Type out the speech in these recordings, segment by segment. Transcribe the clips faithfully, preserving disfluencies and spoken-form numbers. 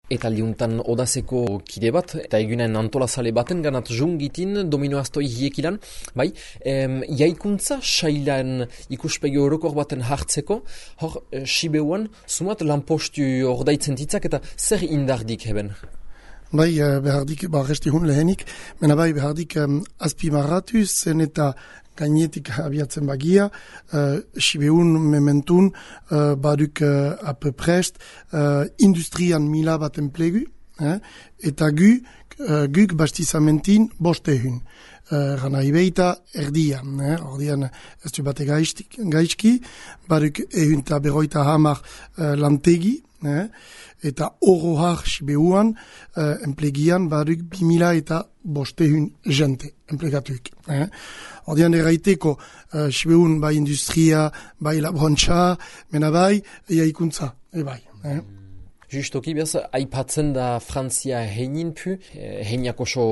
Eta liuntan odazeko kide bat, eta egunen antolazale baten ganat jungitin, domino astoi hiekilan, bai, em, jaikuntza sailan ikuspegi orokor baten hartzeko, hor, e, Sibeuan, sumat lanpostu ordaitzen ditzak, eta zer indardik heben? Bai, behardik, ba, resti hun lehenik, mena bai, behardik um, azpimarratu zen eta gainetik abiatzen bagia, uh, Sibeun mementun uh, baduk uh, apeprest uh, industrian mila bat enplegu, eh? Eta gu, uh, guk bastizamentin bostehun. Uh, Gana ibeita erdian, eh? Ordian ez du bate gaizki, baduk ehun eta beroita hamar uh, lantegi, eh? Eta orohar Sibeuan uh, enplegian baduk bimila eta bostehun jente enplegatuik. Eh? Ordian erraiteko uh, Sibeun bai industria, bai laborantza, mena bai, jaikuntza, e bai. Eh? Justoki behaz, aipatzen da Frantzia heinin pu, heiniak oso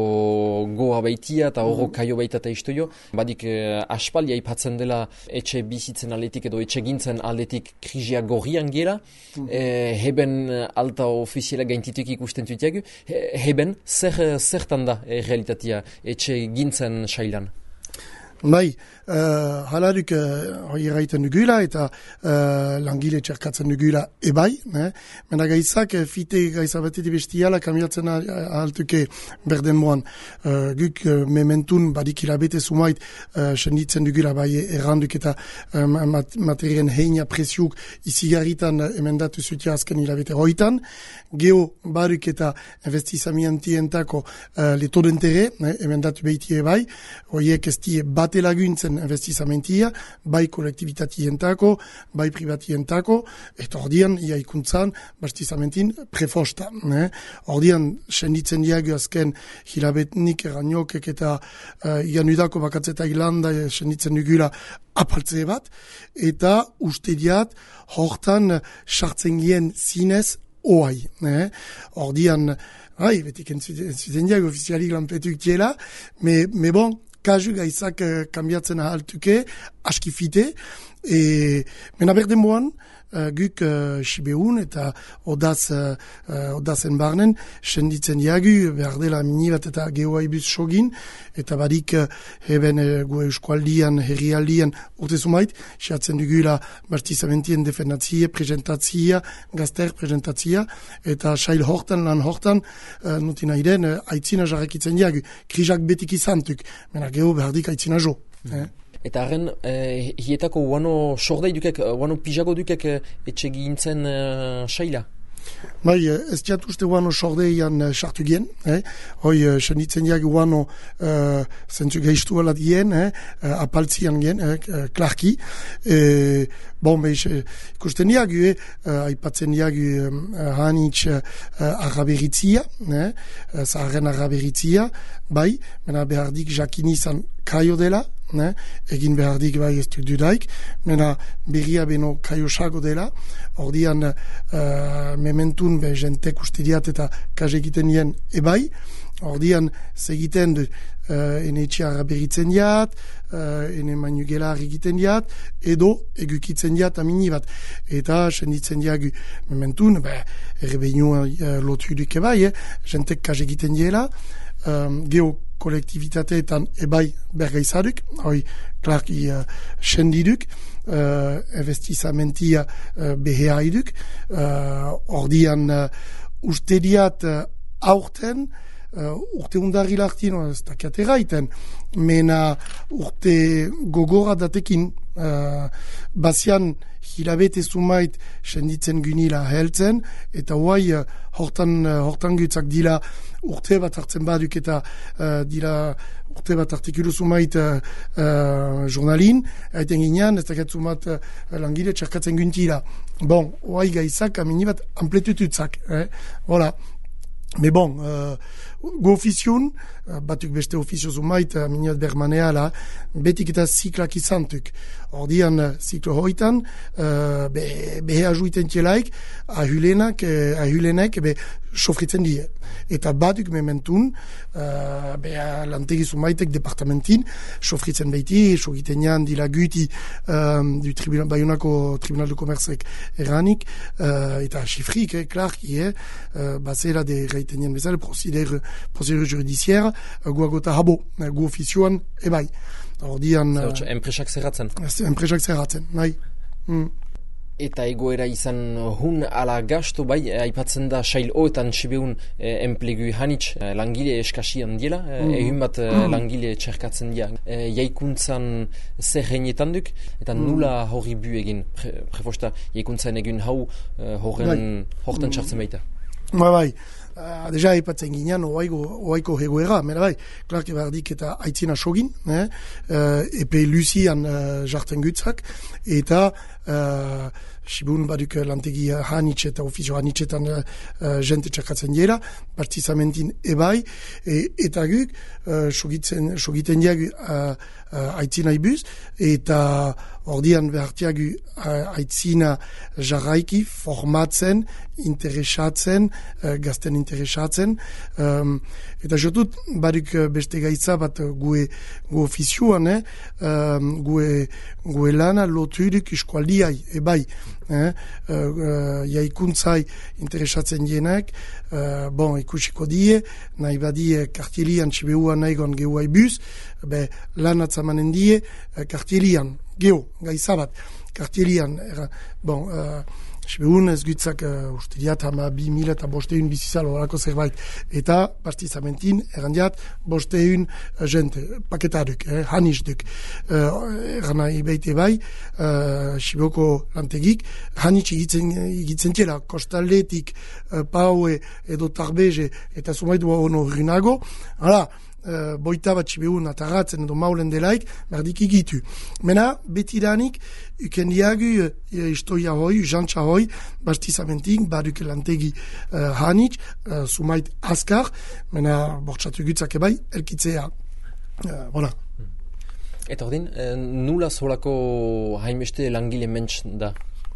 goa baitia eta horro kaio baita eta istoio. Badik eh, aspaldi aipatzen dela etxe bizitzen aletik edo etxe gintzen aletik krizia gorrian gela. Mm. Eh, heben alta ofiziela gaintituk ikusten tutiagu. He, heben, zer, zertan da eh, realitatea etxe gintzen sailan? Bai, uh, haladuk uh, hoi erraiten dugula eta uh, langile txerkatzen dugula ebai. Eh? Mena gaizak, fite gaiza batetik bestiala kambiatzen ahaltuke berden moan. Uh, guk uh, mementun badik hilabete sumait uh, senditzen dugula bai erranduk eta um, mat materien heina presiuk izigarritan uh, emendatu zutia azken hilabete hoitan. Geo baruk eta investizamientientako uh, leto dentere, eh, emendatu behitie bai, hoiek ez die bate laguntzen investizamentia, bai kolektibitatientako, bai privatientako, eta ordian iaikuntzan bastizamentin prefosta. Eh? Ordian senditzen diago azken hilabetnik eraniokek eta uh, ianudako bakatzeta hilanda senditzen dugula apaltze bat, eta uste diat hortan sartzen gien zinez oai. Eh? Ordian, bai, betik entzuten diago ofizialik lanpetuk tiela, me, me bon, kazu gaizak uh, kambiatzen ahaltuke, aski fite, e, mena berden moan, uh, guk uh, Sibeun eta odaz, uh, odazen barnen, senditzen diagu, behar dela mini bat eta geoaibuz sogin, eta badik uh, heben uh, gu euskualdian, herrialdian, urte sumait, siatzen dugula bastizamentien defendatzia, presentatzia, gazter presentatzia, eta sail hortan, lan hortan, uh, nutin aiden, uh, aitzina jarrekitzen diagu, krizak betik izantuk, mena geho behardik aitzina jo. Mm. Eh? Eta haren, eh, hietako uano sordei dukek, uano pijago dukek eh, etxe gintzen uh, saila? Bai, ez diat uste uano sordeian sartu uh, gien, eh? Hoi, uh, senditzen diag uano uh, zentzu gehistu alat gien, eh? uh, apaltzian gien, eh? uh, klarki. E, bon, behiz, ikusten diag, eh? uh, aipatzen diag uh, hanitz uh, arraberitzia, eh? uh, zaharren arraberitzia, bai, mena behardik jakinizan kaio dela, ne? Egin behardik bai ez dudaik, mena berria beno kaiosago dela, ordian uh, mementun be jentek uste diat eta kaze egiten dien ebai, ordian segiten du uh, ene etxeara beritzen diat, uh, ene manugelar egiten diat, edo egukitzen diat amini bat. Eta senditzen diagu mementun, be, errebeinu uh, lotu duke bai, eh? Jentek kaze egiten diela, um, geho kolektibitateetan ebai bergaizaduk, hoi klarki uh, sendiduk, uh, investizamentia uh, beheaiduk, uh, ordian uh, uste diat uh, aurten, uh, urte undarri lartin, ez dakiat erraiten, mena urte gogora datekin, uh, bazian hilabete sumait senditzen gunila heltzen, eta huai uh, hortan, uh, hortan gutzak dila urte bat hartzen baduk eta uh, dila urte bat artikulu sumait uh, uh, jurnalin, haiten ginean, ez dakat sumat uh, langile txerkatzen guntila. Bon, huai gaizak amini bat ampletututzak, eh? Voilà. Me bon, uh, gu ofiziun, batuk beste ofizio zumait, miniat bermaneala, betik eta ziklak izantuk. Ordian, ziklo hoitan, uh, be, behe ajuiten tielaik, ahulenak, uh, ahulenek, be, sofritzen die. Eta batuk mementun, uh, be, lantegi zumaitek departamentin, sofritzen behiti, sogiten jan dilaguti um, du tribunal, Bayonako Tribunal de Commercek eranik, uh, eta xifrik, eh, klarki, eh, uh, bazera de reiten jan bezala, prozider, prozider judiziera, uh, guagota habo, uh, gu ofizioan, ebai. Ordian... Zerotxe, uh, enpresak zerratzen. Enpresak zerratzen, nahi. Mm. Eta egoera izan hun ala gasto bai, aipatzen da sail hoetan sibeun eh, enplegu hanitz eh, langile eskasian diela, eh, mm. ehun bat eh, langile txerkatzen dira. Eh, jaikuntzan zer heinetan duk, eta mm. nula hori bu egin, pre, prefosta, jaikuntzan egin hau eh, horren, horten txartzen baita. Ba bai, uh, deja aipatzen ginean oaiko, oaiko hegoera, mera bai, klarki bardik eta aitzina sogin, eh? uh, epe luzian uh, jarten gutzak, eta uh, Sibun baduk lantegi hanitz eta ofizio hanitzetan uh, jente txakatzen dira, partizamentin ebai, e, eta guk, uh, sogiten diagu uh, uh, aitzina ibuz, eta ordian behartiagu uh, aitzina jarraiki, formatzen, interesatzen, uh, gazten interesatzen, um, eta jotut baduk beste gaitza bat gue, gue ofizioan, eh? um, gue, gue lana lotuduk iskualdiai, ebai, Eh, uh, uh, jaikuntzai interesatzen dienak, uh, bon, ikusiko die, nahi badie kartilian txibeuan nahigon gehuai buz, be, lan atzamanen die, uh, kartilian, geho, gaizabat, kartilian, era, bon, uh, Sibeun ez gutzak uh, uste diat hama bi mila eta bosteun bizizal horako zerbait. Eta partizamentin erandiat bosteun uh, jente, paketaduk, eh, hanitzduk. Uh, Erana ibeite bai, uh, Sibeuko lantegik, hanitz egitzen, egitzen txela, kostaldetik, uh, paue edo tarbeze eta zumaitu ono rinago. Hala, uh, boita bat Sibeun ataratzen edo maulen delaik, merdik egitu. Mena, beti danik, ukendiagu uh, istoia hoi, jantza hoi, bastizamentik, baduk lantegi uh, hanitz, uh, sumait askar, mena bortxatu gutzak ebai, elkitzea. Uh, voilà. Eta ordin, eh, nula solako hainbeste langile mentz da?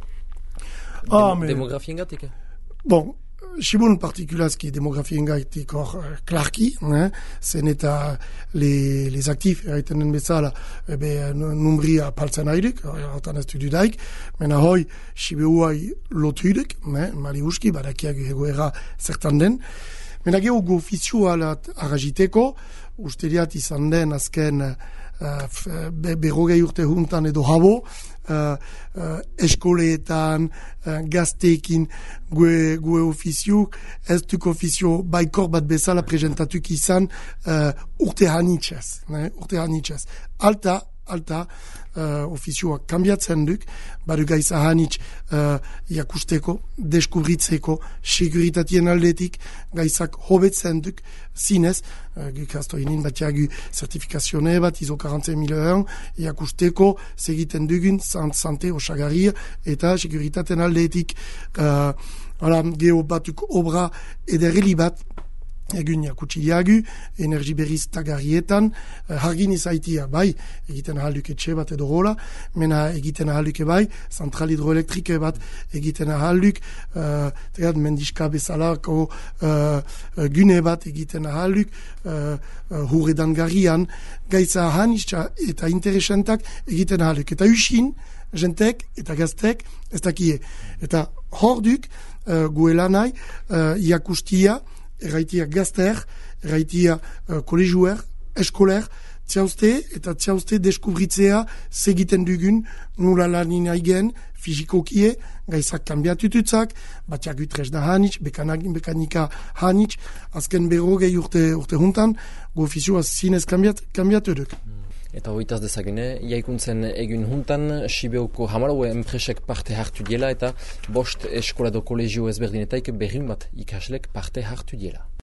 Dem Ah, me... Demografien gatik? Bon, Sibun partikulazki demografien gaitik hor uh, klarki, eh? Zen eta les, les aktif eraitenen bezala ebe numbria paltzen haiduk, hortan ez du daik, mena hoi Sibeuai lotuduk, eh? Mali uski, badakiak egoera zertan den, mena geho gu ofizioa arragiteko, uste diat izan den azken uh, be, berrogei urte juntan edo habo, Uh, uh, eskoleetan, uh, gazteekin, gue, gue ofizio, ez duk ofizio baikor bat bezala presentatuk izan uh, urte hanitzez, ne? urte hanitzez. Alta, alta, uh, ofizioak kambiatzen duk, badu gaiza hanitz uh, jakusteko, deskubritzeko, seguritatien aldetik, gaizak hobetzen duk, zinez, uh, guk astoinin batiagu zertifikazione bat, izo quarante mille un, jakusteko, segiten dugun, sante osagarria, eta seguritaten aldetik, uh, ala, geho batuk obra ederreli bat, egun jakutsi diagu, energi berriz tagarrietan, uh, hargin izaitia, bai, egiten ahalduk etxe bat edo rola, mena egiten ahalduk bai, zentral hidroelektrike bat egiten ahalduk, uh, tegat mendiska bezalako uh, gune bat egiten ahalduk, uh, uh, hurredan garrian, gaitza hanitza eta interesantak egiten ahalduk. Eta usin, jentek eta gaztek, ez dakie. Eta horduk, uh, guelanai, uh, iakustia, erraitia gazter, erraitia uh, koleguer, eskoler, txauzte eta txauzte deskubritzea segiten dugun nula lanin aigen, fizikokie, gaizak kanbiatututzak, batxak utrez da hanitz, bekanika hanitz, azken berrogei urte, urte juntan, gu ofizioa zinez kanbiat, kanbiatu duk. Eta hoitaz dezakene, jaikuntzen egun juntan, Sibeuko hamalau enpresek parte hartu diela eta bost eskolado kolegio ezberdinetaik berriun bat ikaslek parte hartu diela.